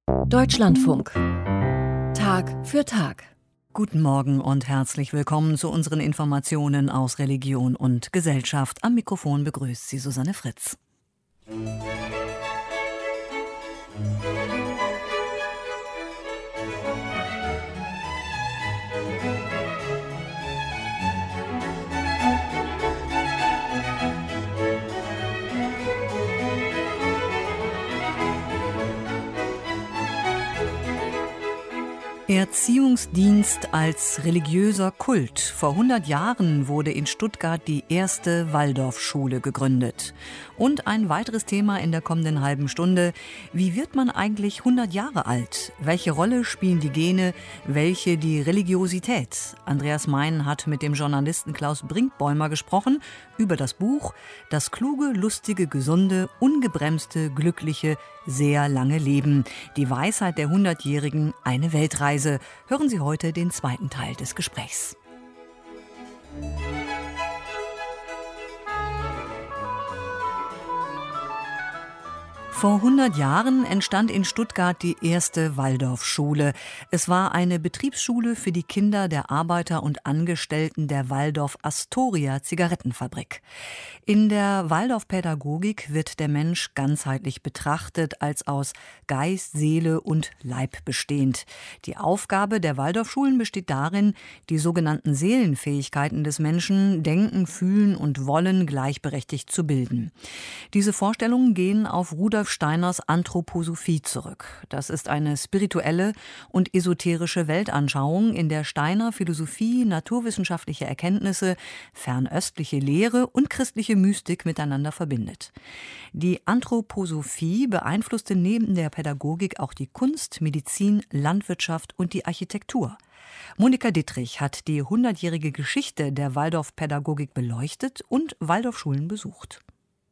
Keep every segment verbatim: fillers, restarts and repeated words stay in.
Deutschlandfunk. Tag für Tag. Guten Morgen und herzlich willkommen zu unseren Informationen aus Religion und Gesellschaft. Am Mikrofon begrüßt Sie Susanne Fritz. Erziehungsdienst als religiöser Kult. Vor hundert Jahren wurde in Stuttgart die erste Waldorfschule gegründet. Und ein weiteres Thema in der kommenden halben Stunde: Wie wird man eigentlich hundert Jahre alt? Welche Rolle spielen die Gene, welche die Religiosität? Andreas Mein hat mit dem Journalisten Klaus Brinkbäumer gesprochen über das Buch Das kluge, lustige, gesunde, ungebremste, glückliche, sehr lange Leben. Die Weisheit der Hundertjährigen, eine Weltreise. Hören Sie heute den zweiten Teil des Gesprächs. Vor hundert Jahren entstand in Stuttgart die erste Waldorfschule. Es war eine Betriebsschule für die Kinder der Arbeiter und Angestellten der Waldorf Astoria Zigarettenfabrik. In der Waldorfpädagogik wird der Mensch ganzheitlich betrachtet, als aus Geist, Seele und Leib bestehend. Die Aufgabe der Waldorfschulen besteht darin, die sogenannten Seelenfähigkeiten des Menschen, Denken, Fühlen und Wollen, gleichberechtigt zu bilden. Diese Vorstellungen gehen auf Rudolf Steiners Anthroposophie zurück. Das ist eine spirituelle und esoterische Weltanschauung, in der Steiner Philosophie, naturwissenschaftliche Erkenntnisse, fernöstliche Lehre und christliche Mystik miteinander verbindet. Die Anthroposophie beeinflusste neben der Pädagogik auch die Kunst, Medizin, Landwirtschaft und die Architektur. Monika Dittrich hat die hundertjährige Geschichte der Waldorfpädagogik beleuchtet und Waldorfschulen besucht.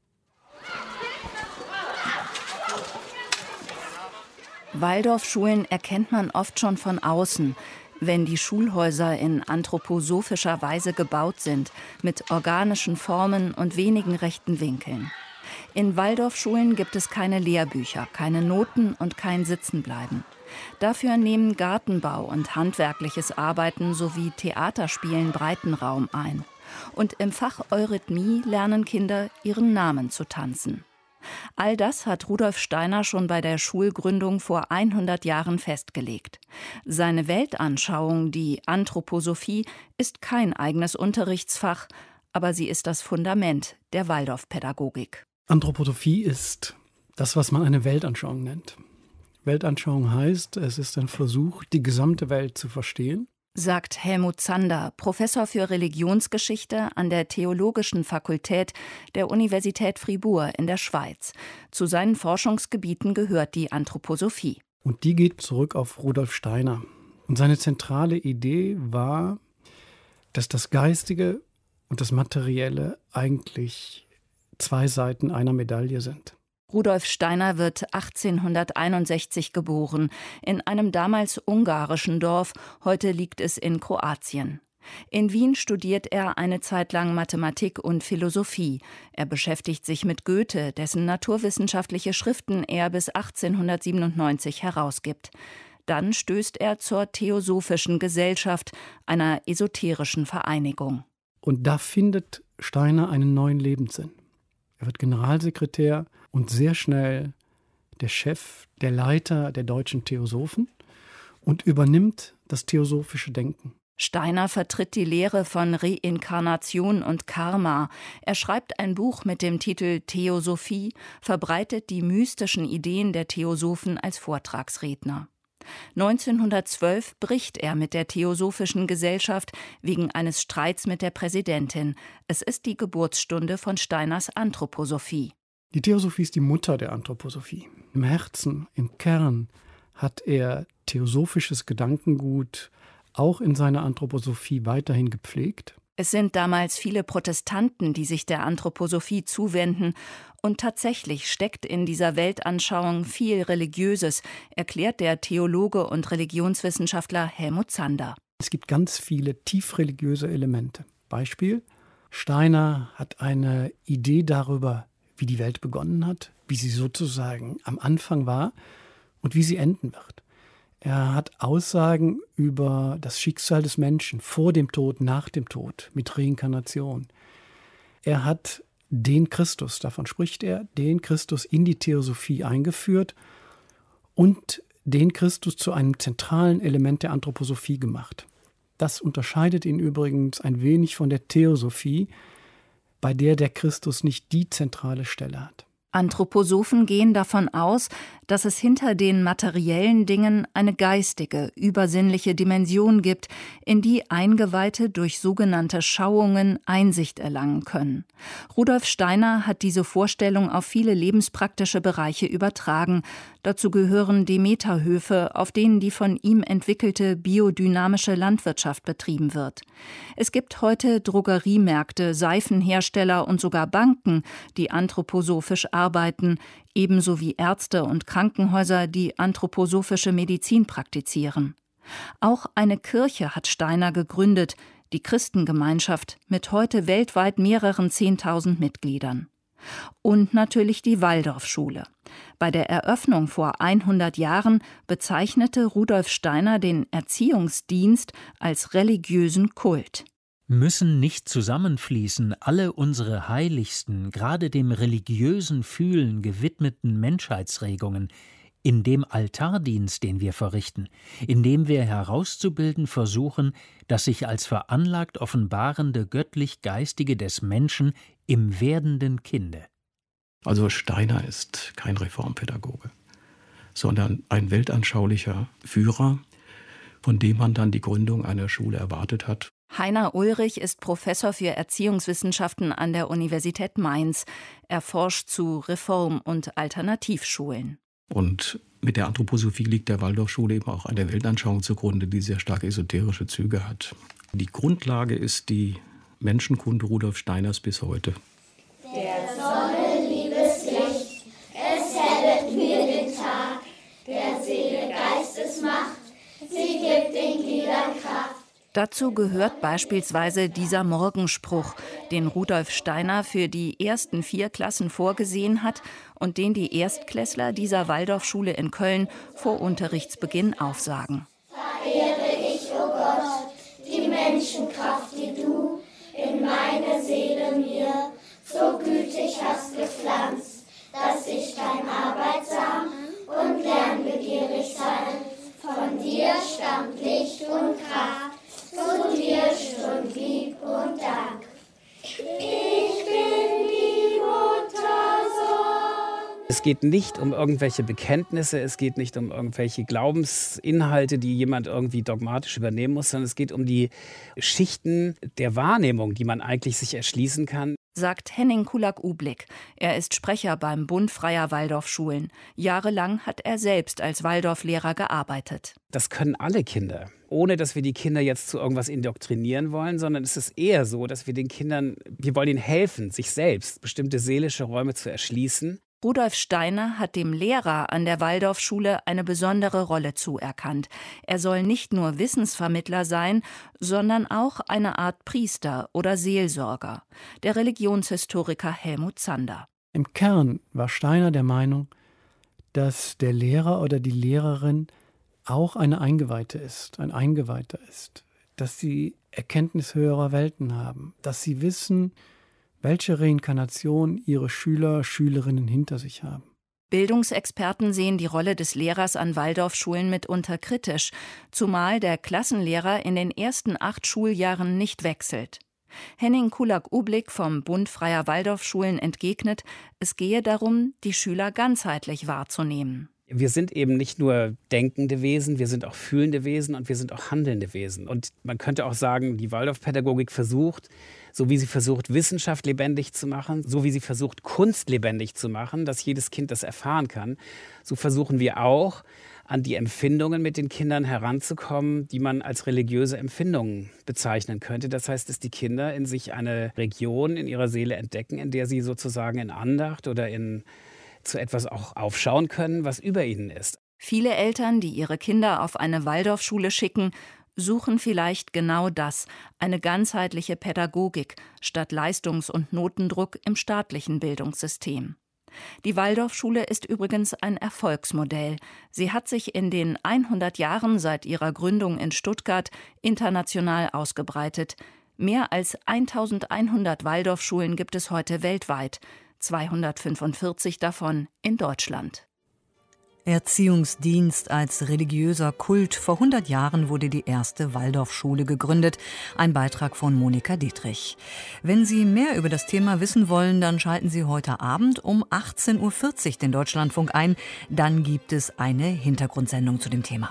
Waldorfschulen erkennt man oft schon von außen, wenn die Schulhäuser in anthroposophischer Weise gebaut sind, mit organischen Formen und wenigen rechten Winkeln. In Waldorfschulen gibt es keine Lehrbücher, keine Noten und kein Sitzenbleiben. Dafür nehmen Gartenbau und handwerkliches Arbeiten sowie Theaterspielen breiten Raum ein. Und im Fach Eurythmie lernen Kinder, ihren Namen zu tanzen. All das hat Rudolf Steiner schon bei der Schulgründung vor hundert Jahren festgelegt. Seine Weltanschauung, die Anthroposophie, ist kein eigenes Unterrichtsfach, aber sie ist das Fundament der Waldorfpädagogik. Anthroposophie ist das, was man eine Weltanschauung nennt. Weltanschauung heißt, es ist ein Versuch, die gesamte Welt zu verstehen, sagt Helmut Zander, Professor für Religionsgeschichte an der Theologischen Fakultät der Universität Fribourg in der Schweiz. Zu seinen Forschungsgebieten gehört die Anthroposophie. Und die geht zurück auf Rudolf Steiner. Und seine zentrale Idee war, dass das Geistige und das Materielle eigentlich zwei Seiten einer Medaille sind. Rudolf Steiner wird achtzehnhunderteinundsechzig geboren, in einem damals ungarischen Dorf, heute liegt es in Kroatien. In Wien studiert er eine Zeit lang Mathematik und Philosophie. Er beschäftigt sich mit Goethe, dessen naturwissenschaftliche Schriften er bis achtzehnhundertsiebenundneunzig herausgibt. Dann stößt er zur Theosophischen Gesellschaft, einer esoterischen Vereinigung. Und da findet Steiner einen neuen Lebenssinn. Er wird Generalsekretär und sehr schnell der Chef, der Leiter der deutschen Theosophen und übernimmt das theosophische Denken. Steiner vertritt die Lehre von Reinkarnation und Karma. Er schreibt ein Buch mit dem Titel Theosophie, verbreitet die mystischen Ideen der Theosophen als Vortragsredner. neunzehnhundertzwölf bricht er mit der Theosophischen Gesellschaft wegen eines Streits mit der Präsidentin. Es ist die Geburtsstunde von Steiners Anthroposophie. Die Theosophie ist die Mutter der Anthroposophie. Im Herzen, im Kern hat er theosophisches Gedankengut auch in seiner Anthroposophie weiterhin gepflegt. Es sind damals viele Protestanten, die sich der Anthroposophie zuwenden. Und tatsächlich steckt in dieser Weltanschauung viel Religiöses, erklärt der Theologe und Religionswissenschaftler Helmut Zander. Es gibt ganz viele tief religiöse Elemente. Beispiel: Steiner hat eine Idee darüber, wie die Welt begonnen hat, wie sie sozusagen am Anfang war. und wie sie enden wird. Er hat Aussagen über das Schicksal des Menschen vor dem Tod, nach dem Tod, mit Reinkarnation. Er hat den Christus, davon spricht er, den Christus in die Theosophie eingeführt und den Christus zu einem zentralen Element der Anthroposophie gemacht. Das unterscheidet ihn übrigens ein wenig von der Theosophie, bei der der Christus nicht die zentrale Stelle hat. Anthroposophen gehen davon aus, dass es hinter den materiellen Dingen eine geistige, übersinnliche Dimension gibt, in die Eingeweihte durch sogenannte Schauungen Einsicht erlangen können. Rudolf Steiner hat diese Vorstellung auf viele lebenspraktische Bereiche übertragen. Dazu gehören Demeterhöfe, auf denen die von ihm entwickelte biodynamische Landwirtschaft betrieben wird. Es gibt heute Drogeriemärkte, Seifenhersteller und sogar Banken, die anthroposophisch arbeiten, ebenso wie Ärzte und Krankenhäuser, die anthroposophische Medizin praktizieren. Auch eine Kirche hat Steiner gegründet, die Christengemeinschaft, mit heute weltweit mehreren Zehntausend Mitgliedern. Und natürlich die Waldorfschule. Bei der Eröffnung vor hundert Jahren bezeichnete Rudolf Steiner den Erziehungsdienst als religiösen Kult. Müssen nicht zusammenfließen alle unsere heiligsten, gerade dem religiösen Fühlen gewidmeten Menschheitsregungen, in dem Altardienst, den wir verrichten, in dem wir herauszubilden versuchen, das sich als veranlagt offenbarende göttlich-geistige des Menschen im werdenden Kinde. Also Steiner ist kein Reformpädagoge, sondern ein weltanschaulicher Führer, von dem man dann die Gründung einer Schule erwartet hat. Heiner Ulrich ist Professor für Erziehungswissenschaften an der Universität Mainz. Er forscht zu Reform- und Alternativschulen. Und mit der Anthroposophie liegt der Waldorfschule eben auch eine Weltanschauung zugrunde, die sehr stark esoterische Züge hat. Die Grundlage ist die Menschenkunde Rudolf Steiners bis heute. Der Sonne liebes Licht, es hellet mir den Tag, der Seele Geistesmacht, sie gibt den Gliedern Kraft. Dazu gehört beispielsweise dieser Morgenspruch, den Rudolf Steiner für die ersten vier Klassen vorgesehen hat und den die Erstklässler dieser Waldorfschule in Köln vor Unterrichtsbeginn aufsagen. Verehre ich, o Gott, die Menschenkraft, die du in meine Seele mir so gütig hast gepflanzt, dass ich dein arbeitsam und lernbegierig sein. Von dir stammt Licht und Kraft. Zu dir strömt Lieb und Dank. Ich bin die Muttersohn. Es geht nicht um irgendwelche Bekenntnisse, es geht nicht um irgendwelche Glaubensinhalte, die jemand irgendwie dogmatisch übernehmen muss, sondern es geht um die Schichten der Wahrnehmung, die man eigentlich sich erschließen kann. Sagt Henning Kulak-Ublik. Er ist Sprecher beim Bund Freier Waldorfschulen. Jahrelang hat er selbst als Waldorflehrer gearbeitet. Das können alle Kinder, ohne dass wir die Kinder jetzt zu irgendwas indoktrinieren wollen, sondern es ist eher so, dass wir den Kindern, wir wollen ihnen helfen, sich selbst bestimmte seelische Räume zu erschließen. Rudolf Steiner hat dem Lehrer an der Waldorfschule eine besondere Rolle zuerkannt. Er soll nicht nur Wissensvermittler sein, sondern auch eine Art Priester oder Seelsorger. Der Religionshistoriker Helmut Zander. Im Kern war Steiner der Meinung, dass der Lehrer oder die Lehrerin auch eine Eingeweihte ist, ein Eingeweihter ist, dass sie Erkenntnis höherer Welten haben, dass sie wissen, welche Reinkarnation ihre Schüler, Schülerinnen hinter sich haben. Bildungsexperten sehen die Rolle des Lehrers an Waldorfschulen mitunter kritisch, zumal der Klassenlehrer in den ersten acht Schuljahren nicht wechselt. Henning Kulak-Ublik vom Bund Freier Waldorfschulen entgegnet, es gehe darum, die Schüler ganzheitlich wahrzunehmen. Wir sind eben nicht nur denkende Wesen, wir sind auch fühlende Wesen und wir sind auch handelnde Wesen. Und man könnte auch sagen, die Waldorfpädagogik versucht, so wie sie versucht, Wissenschaft lebendig zu machen, so wie sie versucht, Kunst lebendig zu machen, dass jedes Kind das erfahren kann, so versuchen wir auch, an die Empfindungen mit den Kindern heranzukommen, die man als religiöse Empfindungen bezeichnen könnte. Das heißt, dass die Kinder in sich eine Region in ihrer Seele entdecken, in der sie sozusagen in Andacht oder in zu etwas auch aufschauen können, was über ihnen ist. Viele Eltern, die ihre Kinder auf eine Waldorfschule schicken, suchen vielleicht genau das, eine ganzheitliche Pädagogik statt Leistungs- und Notendruck im staatlichen Bildungssystem. Die Waldorfschule ist übrigens ein Erfolgsmodell. Sie hat sich in den hundert Jahren seit ihrer Gründung in Stuttgart international ausgebreitet. Mehr als eintausendeinhundert Waldorfschulen gibt es heute weltweit, zweihundertfünfundvierzig davon in Deutschland. Erziehungsdienst als religiöser Kult. Vor hundert Jahren wurde die erste Waldorfschule gegründet. Ein Beitrag von Monika Dietrich. Wenn Sie mehr über das Thema wissen wollen, dann schalten Sie heute Abend um achtzehn Uhr vierzig den Deutschlandfunk ein. Dann gibt es eine Hintergrundsendung zu dem Thema.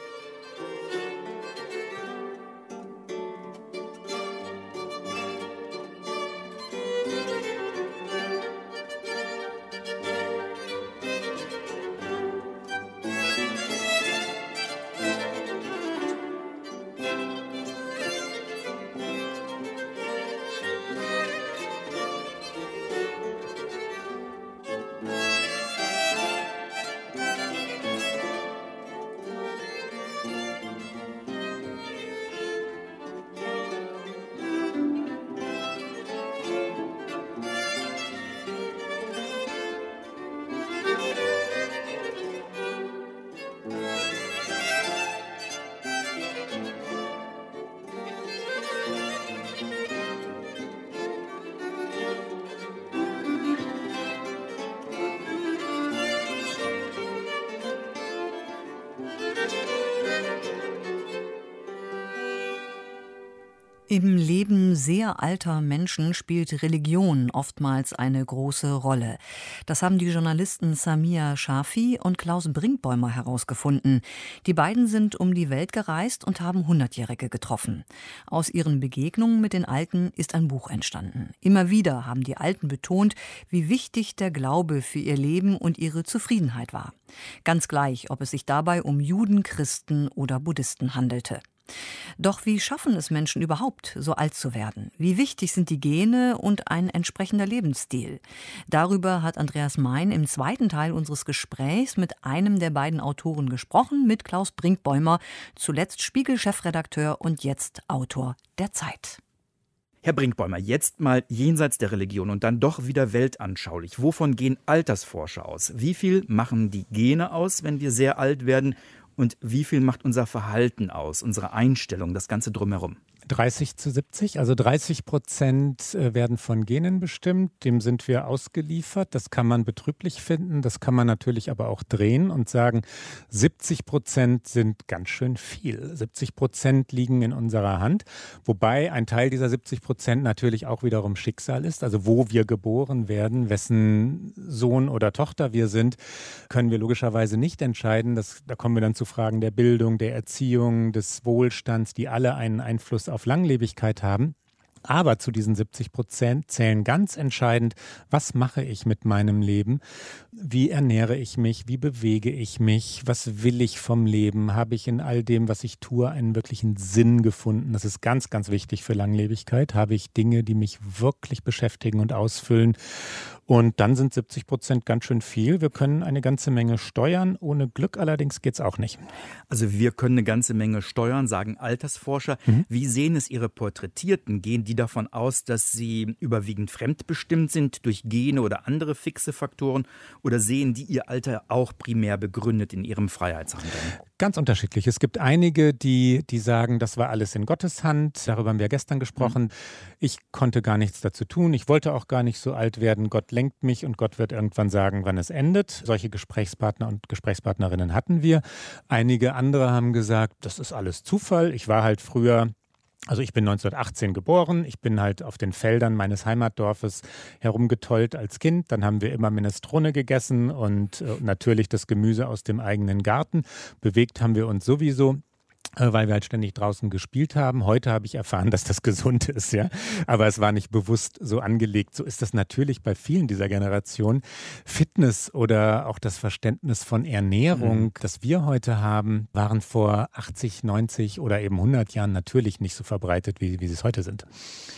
Im Leben sehr alter Menschen spielt Religion oftmals eine große Rolle. Das haben die Journalisten Samia Shafi und Klaus Brinkbäumer herausgefunden. Die beiden sind um die Welt gereist und haben Hundertjährige getroffen. Aus ihren Begegnungen mit den Alten ist ein Buch entstanden. Immer wieder haben die Alten betont, wie wichtig der Glaube für ihr Leben und ihre Zufriedenheit war. Ganz gleich, ob es sich dabei um Juden, Christen oder Buddhisten handelte. Doch wie schaffen es Menschen überhaupt, so alt zu werden? Wie wichtig sind die Gene und ein entsprechender Lebensstil? Darüber hat Andreas Mein im zweiten Teil unseres Gesprächs mit einem der beiden Autoren gesprochen, mit Klaus Brinkbäumer, zuletzt Spiegel-Chefredakteur und jetzt Autor der Zeit. Herr Brinkbäumer, jetzt mal jenseits der Religion und dann doch wieder weltanschaulich. Wovon gehen Altersforscher aus? Wie viel machen die Gene aus, wenn wir sehr alt werden? Und wie viel macht unser Verhalten aus, unsere Einstellung, das Ganze drumherum? dreißig zu siebzig, also dreißig Prozent werden von Genen bestimmt, dem sind wir ausgeliefert. Das kann man betrüblich finden, das kann man natürlich aber auch drehen und sagen, siebzig Prozent sind ganz schön viel. siebzig Prozent liegen in unserer Hand, wobei ein Teil dieser siebzig Prozent natürlich auch wiederum Schicksal ist. Also wo wir geboren werden, wessen Sohn oder Tochter wir sind, können wir logischerweise nicht entscheiden. Das, da kommen wir dann zu Fragen der Bildung, der Erziehung, des Wohlstands, die alle einen Einfluss auf Langlebigkeit haben. Aber zu diesen siebzig Prozent zählen ganz entscheidend, was mache ich mit meinem Leben? Wie ernähre ich mich? Wie bewege ich mich? Was will ich vom Leben? Habe ich in all dem, was ich tue, einen wirklichen Sinn gefunden? Das ist ganz, ganz wichtig für Langlebigkeit. Habe ich Dinge, die mich wirklich beschäftigen und ausfüllen? Und dann sind siebzig Prozent ganz schön viel. Wir können eine ganze Menge steuern. Ohne Glück allerdings geht es auch nicht. Also wir können eine ganze Menge steuern, sagen Altersforscher. Mhm. Wie sehen es Ihre Porträtierten? Gehen die davon aus, dass sie überwiegend fremdbestimmt sind durch Gene oder andere fixe Faktoren? Oder sehen die ihr Alter auch primär begründet in ihrem Freiheitshandeln? Ganz unterschiedlich. Es gibt einige, die, die sagen, das war alles in Gottes Hand. Darüber haben wir gestern gesprochen. Mhm. Ich konnte gar nichts dazu tun. Ich wollte auch gar nicht so alt werden. Gott lenkt mich und Gott wird irgendwann sagen, wann es endet. Solche Gesprächspartner und Gesprächspartnerinnen hatten wir. Einige andere haben gesagt, das ist alles Zufall. Ich war halt früher... Also ich bin neunzehnhundertachtzehn geboren, ich bin halt auf den Feldern meines Heimatdorfes herumgetollt als Kind. Dann haben wir immer Minestrone gegessen und äh, natürlich das Gemüse aus dem eigenen Garten. Bewegt haben wir uns sowieso, äh, weil wir halt ständig draußen gespielt haben. Heute habe ich erfahren, dass das gesund ist, ja. Aber es war nicht bewusst so angelegt. So ist das natürlich bei vielen dieser Generation. Fitness oder auch das Verständnis von Ernährung, mhm. das wir heute haben, waren vor achtzig, neunzig oder eben hundert Jahren natürlich nicht so verbreitet, wie, wie sie es heute sind.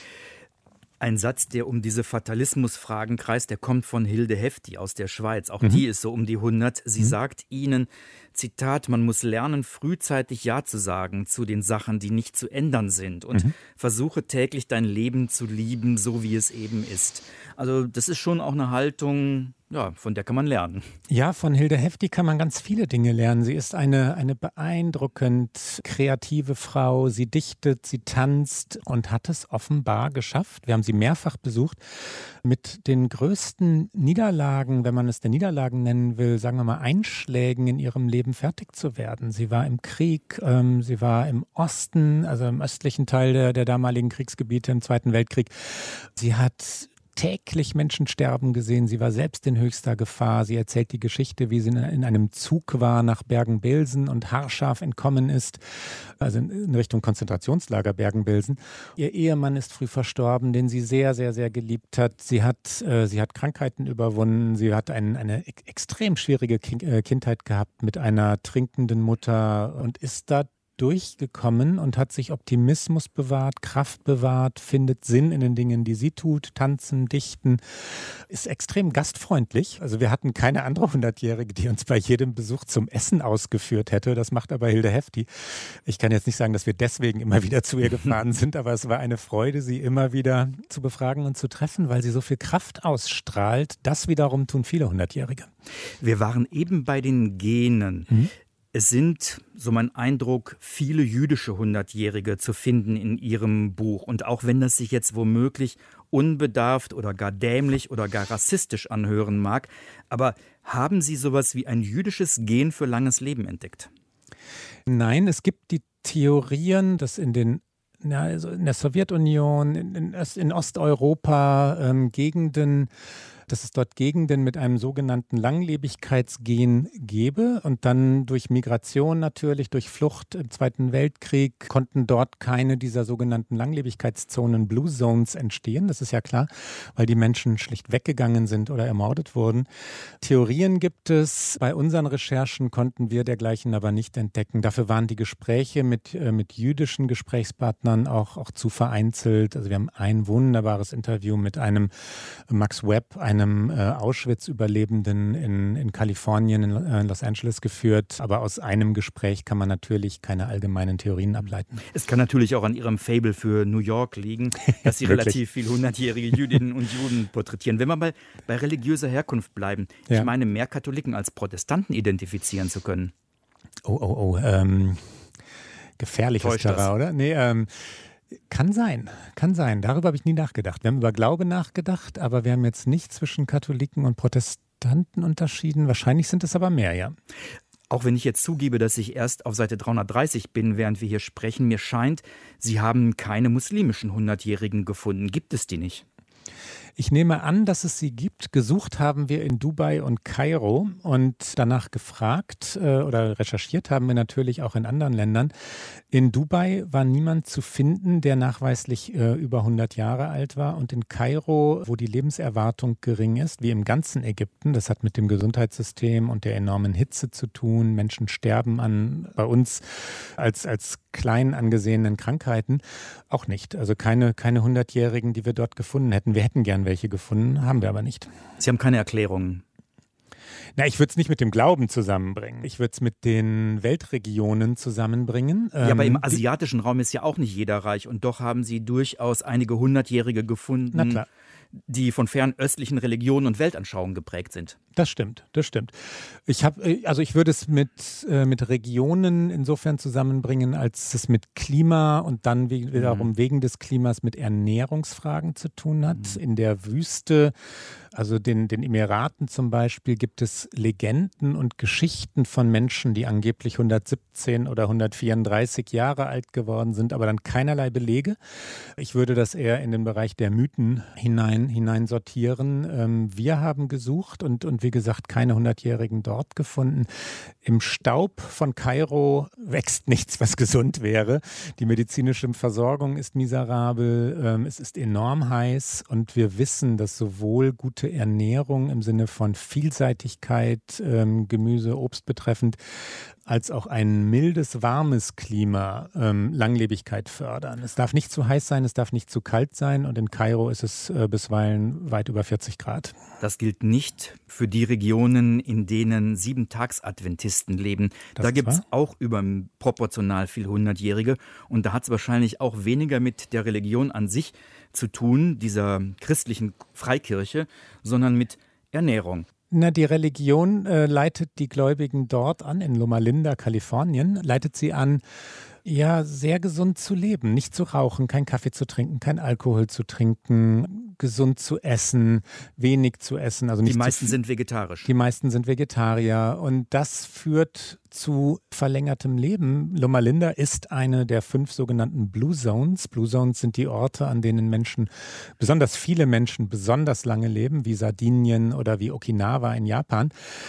Ein Satz, der um diese Fatalismusfragen kreist, der kommt von Hilde Hefti aus der Schweiz. Auch mhm. die ist so um die hundert. Sie mhm. sagt ihnen, Zitat, man muss lernen, frühzeitig Ja zu sagen zu den Sachen, die nicht zu ändern sind. Und mhm. versuche täglich dein Leben zu lieben, so wie es eben ist. Also das ist schon auch eine Haltung, ja, von der kann man lernen. Ja, von Hilde Hefti kann man ganz viele Dinge lernen. Sie ist eine, eine beeindruckend kreative Frau. Sie dichtet, sie tanzt und hat es offenbar geschafft. Wir haben sie mehrfach besucht, mit den größten Niederlagen, wenn man es denn Niederlagen nennen will, sagen wir mal Einschlägen in ihrem Leben fertig zu werden. Sie war im Krieg, ähm, sie war im Osten, also im östlichen Teil der, der damaligen Kriegsgebiete im Zweiten Weltkrieg. Sie hat täglich Menschen sterben gesehen. Sie war selbst in höchster Gefahr. Sie erzählt die Geschichte, wie sie in einem Zug war nach Bergen-Belsen und haarscharf entkommen ist, also in Richtung Konzentrationslager Bergen-Belsen. Ihr Ehemann ist früh verstorben, den sie sehr, sehr, sehr geliebt hat. Sie hat, äh, sie hat Krankheiten überwunden. Sie hat ein, eine ek- extrem schwierige Ki- äh, Kindheit gehabt mit einer trinkenden Mutter und ist da durchgekommen und hat sich Optimismus bewahrt, Kraft bewahrt, findet Sinn in den Dingen, die sie tut, tanzen, dichten, ist extrem gastfreundlich. Also wir hatten keine andere Hundertjährige, die uns bei jedem Besuch zum Essen ausgeführt hätte. Das macht aber Hilde Hefti. Ich kann jetzt nicht sagen, dass wir deswegen immer wieder zu ihr gefahren sind, aber es war eine Freude, sie immer wieder zu befragen und zu treffen, weil sie so viel Kraft ausstrahlt. Das wiederum tun viele Hundertjährige. Wir waren eben bei den Genen. Mhm. Es sind, so mein Eindruck, viele jüdische Hundertjährige zu finden in Ihrem Buch. Und auch wenn das sich jetzt womöglich unbedarft oder gar dämlich oder gar rassistisch anhören mag, aber haben Sie sowas wie ein jüdisches Gen für langes Leben entdeckt? Nein, es gibt die Theorien, dass in den Ja, also in der Sowjetunion, in, in, in Osteuropa ähm, Gegenden, dass es dort Gegenden mit einem sogenannten Langlebigkeitsgen gäbe und dann durch Migration natürlich, durch Flucht im Zweiten Weltkrieg konnten dort keine dieser sogenannten Langlebigkeitszonen, Blue Zones entstehen. Das ist ja klar, weil die Menschen schlicht weggegangen sind oder ermordet wurden. Theorien gibt es. Bei unseren Recherchen konnten wir dergleichen aber nicht entdecken. Dafür waren die Gespräche mit, äh, mit jüdischen Gesprächspartnern auch, auch zu vereinzelt. Also wir haben ein wunderbares Interview mit einem Max Webb, einem einem äh, Auschwitz-Überlebenden in, in Kalifornien, in, äh, in Los Angeles geführt. Aber aus einem Gespräch kann man natürlich keine allgemeinen Theorien ableiten. Es kann natürlich auch an Ihrem Faible für New York liegen, dass Sie relativ viele hundertjährige Jüdinnen und Juden porträtieren. Wenn wir mal bei religiöser Herkunft bleiben, ja. Ich meine, mehr Katholiken als Protestanten identifizieren zu können. Oh, oh, oh, ähm, gefährlich ist da, oder? Nee, ähm, Kann sein, kann sein. Darüber habe ich nie nachgedacht. Wir haben über Glaube nachgedacht, aber wir haben jetzt nicht zwischen Katholiken und Protestanten unterschieden. Wahrscheinlich sind es aber mehr, ja. Auch wenn ich jetzt zugebe, dass ich erst auf Seite dreihundertdreißig bin, während wir hier sprechen, mir scheint, Sie haben keine muslimischen Hundertjährigen gefunden. Gibt es die nicht? Ich nehme an, dass es sie gibt. Gesucht haben wir in Dubai und Kairo und danach gefragt äh, oder recherchiert haben wir natürlich auch in anderen Ländern. In Dubai war niemand zu finden, der nachweislich äh, über hundert Jahre alt war. Und in Kairo, wo die Lebenserwartung gering ist, wie im ganzen Ägypten, das hat mit dem Gesundheitssystem und der enormen Hitze zu tun. Menschen sterben an bei uns als, als klein angesehenen Krankheiten auch nicht. Also keine, keine hundertjährigen, die wir dort gefunden hätten. Wir hätten gern welche gefunden, haben wir aber nicht. Sie haben keine Erklärungen? Na, ich würde es nicht mit dem Glauben zusammenbringen. Ich würde es mit den Weltregionen zusammenbringen. Ja, aber im asiatischen Raum ist ja auch nicht jeder reich. Und doch haben Sie durchaus einige Hundertjährige gefunden, die von fernöstlichen Religionen und Weltanschauungen geprägt sind. Das stimmt, das stimmt. Ich habe, also ich würde es mit, äh, mit Regionen insofern zusammenbringen, als es mit Klima und dann wiederum mhm. wegen des Klimas mit Ernährungsfragen zu tun hat. Mhm. In der Wüste, also den, den Emiraten zum Beispiel, gibt es Legenden und Geschichten von Menschen, die angeblich hundertsiebzehn oder hundertvierunddreißig Jahre alt geworden sind, aber dann keinerlei Belege. Ich würde das eher in den Bereich der Mythen hinein, hinein sortieren. Ähm, wir haben gesucht und, und wie gesagt, keine hundertjährigen dort gefunden. Im Staub von Kairo wächst nichts, was gesund wäre. Die medizinische Versorgung ist miserabel, ähm, es ist enorm heiß und wir wissen, dass sowohl gute Ernährung im Sinne von Vielseitigkeit, ähm, Gemüse, Obst betreffend, als auch ein mildes, warmes Klima ähm, Langlebigkeit fördern. Es darf nicht zu heiß sein, es darf nicht zu kalt sein und in Kairo ist es äh, bisweilen weit über vierzig Grad. Das gilt nicht für die Regionen, in denen Siebentagsadventisten leben. Das da gibt es auch überproportional viel Hundertjährige und da hat es wahrscheinlich auch weniger mit der Religion an sich zu tun, dieser christlichen Freikirche, sondern mit Ernährung. Na, die Religion äh, leitet die Gläubigen dort an, in Loma Linda, Kalifornien, leitet sie an, ja, sehr gesund zu leben, nicht zu rauchen, kein Kaffee zu trinken, kein Alkohol zu trinken, gesund zu essen, wenig zu essen. Also nicht die meisten zu, sind vegetarisch. Die meisten sind Vegetarier und das führt zu verlängertem Leben. Loma Linda ist eine der fünf sogenannten Blue Zones. Blue Zones sind die Orte, an denen Menschen, besonders viele Menschen, besonders lange leben, wie Sardinien oder wie Okinawa in Japan.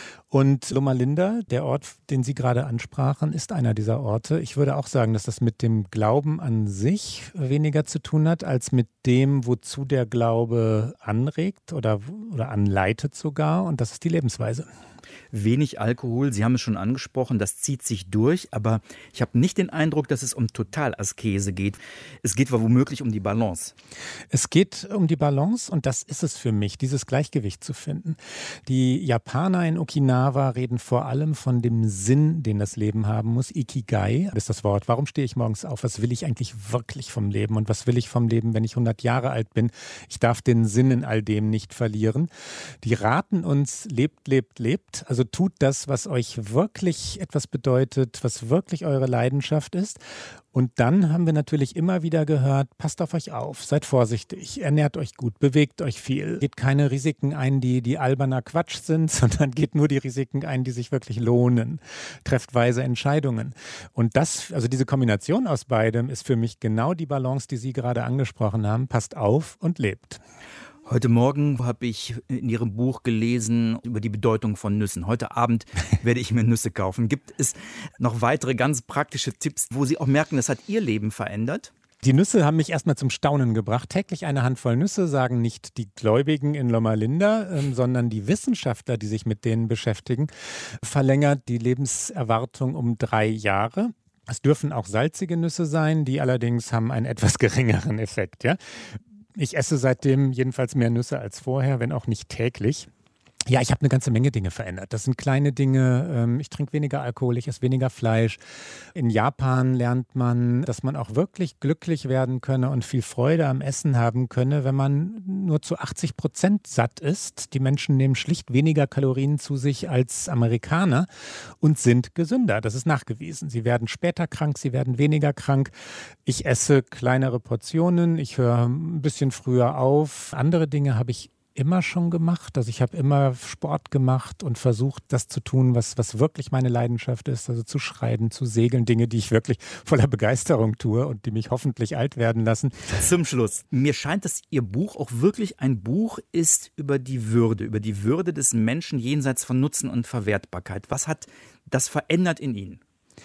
Und Loma Linda, der Ort, den Sie gerade ansprachen, ist einer dieser Orte. Ich würde auch sagen, dass das mit dem Glauben an sich weniger zu tun hat, als mit dem, wozu der Glaube anregt oder, oder anleitet sogar. Und das ist die Lebensweise. Wenig Alkohol, Sie haben es schon angesprochen, das zieht sich durch, aber ich habe nicht den Eindruck, dass es um Totalaskese geht. Es geht womöglich um die Balance. Es geht um die Balance und das ist es für mich, dieses Gleichgewicht zu finden. Die Japaner in Okinawa reden vor allem von dem Sinn, den das Leben haben muss. Ikigai, das ist das Wort. Warum stehe ich morgens auf? Was will ich eigentlich wirklich vom Leben? Und was will ich vom Leben, wenn ich hundert Jahre alt bin? Ich darf den Sinn in all dem nicht verlieren. Die raten uns, lebt, lebt, lebt. Also tut das, was euch wirklich etwas bedeutet, was wirklich eure Leidenschaft ist. Und dann haben wir natürlich immer wieder gehört, passt auf euch auf, seid vorsichtig, ernährt euch gut, bewegt euch viel. Geht keine Risiken ein, die, die alberner Quatsch sind, sondern geht nur die Risiken ein, die sich wirklich lohnen. Trefft weise Entscheidungen. Und das, also diese Kombination aus beidem ist für mich genau die Balance, die Sie gerade angesprochen haben. Passt auf und lebt. Heute Morgen habe ich in Ihrem Buch gelesen über die Bedeutung von Nüssen. Heute Abend werde ich mir Nüsse kaufen. Gibt es noch weitere ganz praktische Tipps, wo Sie auch merken, das hat Ihr Leben verändert? Die Nüsse haben mich erstmal zum Staunen gebracht. Täglich eine Handvoll Nüsse, sagen nicht die Gläubigen in Loma Linda, ähm, sondern die Wissenschaftler, die sich mit denen beschäftigen, verlängert die Lebenserwartung um drei Jahre. Es dürfen auch salzige Nüsse sein, die allerdings haben einen etwas geringeren Effekt, ja. Ich esse seitdem jedenfalls mehr Nüsse als vorher, wenn auch nicht täglich. Ja, ich habe eine ganze Menge Dinge verändert. Das sind kleine Dinge. Ich trinke weniger Alkohol, ich esse weniger Fleisch. In Japan lernt man, dass man auch wirklich glücklich werden könne und viel Freude am Essen haben könne, wenn man nur zu achtzig Prozent satt ist. Die Menschen nehmen schlicht weniger Kalorien zu sich als Amerikaner und sind gesünder. Das ist nachgewiesen. Sie werden später krank, sie werden weniger krank. Ich esse kleinere Portionen, ich höre ein bisschen früher auf. Andere Dinge habe ich immer schon gemacht. Also ich habe immer Sport gemacht und versucht, das zu tun, was, was wirklich meine Leidenschaft ist. Also zu schreiben, zu segeln, Dinge, die ich wirklich voller Begeisterung tue und die mich hoffentlich alt werden lassen. Zum Schluss. Mir scheint, dass Ihr Buch auch wirklich ein Buch ist über die Würde, über die Würde des Menschen jenseits von Nutzen und Verwertbarkeit. Was hat das verändert in Ihnen?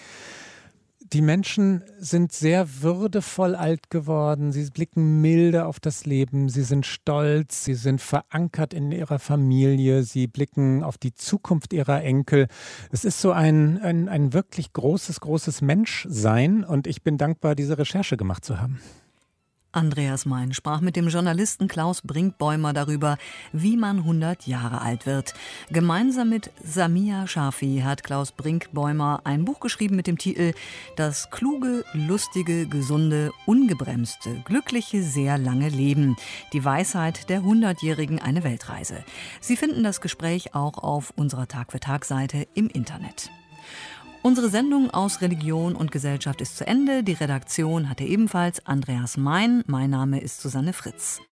Die Menschen sind sehr würdevoll alt geworden. Sie blicken milde auf das Leben. Sie sind stolz. Sie sind verankert in ihrer Familie. Sie blicken auf die Zukunft ihrer Enkel. Es ist so ein, ein, ein wirklich großes, großes Menschsein. Und ich bin dankbar, diese Recherche gemacht zu haben. Andreas Mein sprach mit dem Journalisten Klaus Brinkbäumer darüber, wie man hundert Jahre alt wird. Gemeinsam mit Samia Shafi hat Klaus Brinkbäumer ein Buch geschrieben mit dem Titel »Das kluge, lustige, gesunde, ungebremste, glückliche, sehr lange Leben. Die Weisheit der Hundertjährigen, eine Weltreise«. Sie finden das Gespräch auch auf unserer Tag-für-Tag-Seite im Internet. Unsere Sendung aus Religion und Gesellschaft ist zu Ende. Die Redaktion hatte ebenfalls Andreas Mein. Mein Name ist Susanne Fritz.